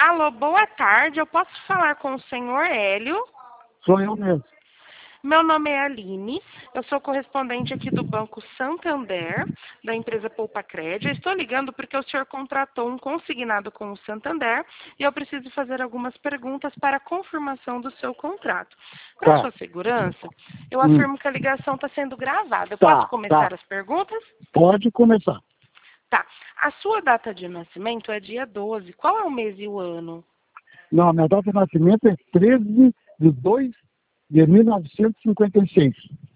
Alô, boa tarde. Eu posso falar com o senhor Hélio? Sou eu mesmo. Meu nome é Aline, eu sou correspondente aqui do Banco Santander, da empresa Poupa Crédito. Eu estou ligando porque o senhor contratou um consignado com o Santander e eu preciso fazer algumas perguntas para a confirmação do seu contrato. Para Tá. sua segurança, eu afirmo que a ligação está sendo gravada. Eu Tá, posso começar tá. as perguntas? Pode começar. Tá. A sua data de nascimento é dia 12. Qual é o mês e o ano? Não, minha data de nascimento é 13/2/1956.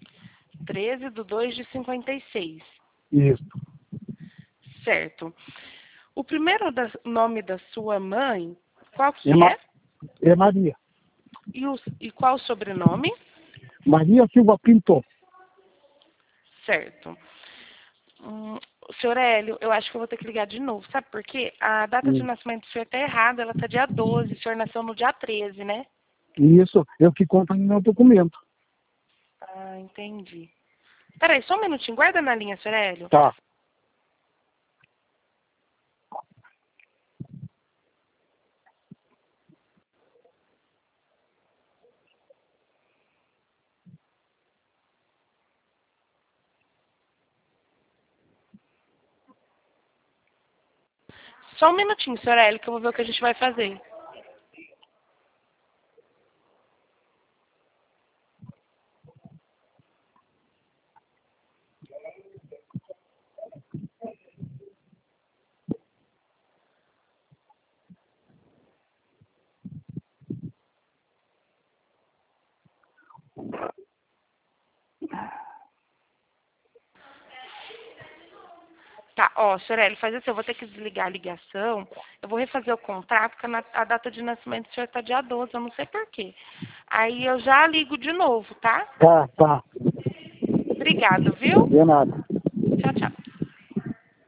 13/2/56. Isso. Certo. O primeiro nome da sua mãe, qual que É, é? é Maria. E qual o sobrenome? Maria Silva Pinto. Certo. Senhor Hélio, eu acho que eu vou ter que ligar de novo. Sabe por quê? A data de nascimento do senhor está errada. Ela está dia 12. O senhor nasceu no dia 13, né? Isso é o que conta no meu documento. Ah, entendi. Peraí, só um minutinho. Guarda na linha, senhor Hélio. Tá. Só um minutinho, senhor Hélio, que eu vou ver o que a gente vai fazer. Tá, ó, senhor Hélio, faz assim, eu vou ter que desligar a ligação, eu vou refazer o contrato, porque a data de nascimento do senhor está dia 12, eu não sei por quê. Aí eu já ligo de novo, tá? Tá, tá. Obrigado, viu? De nada. Tchau, tchau.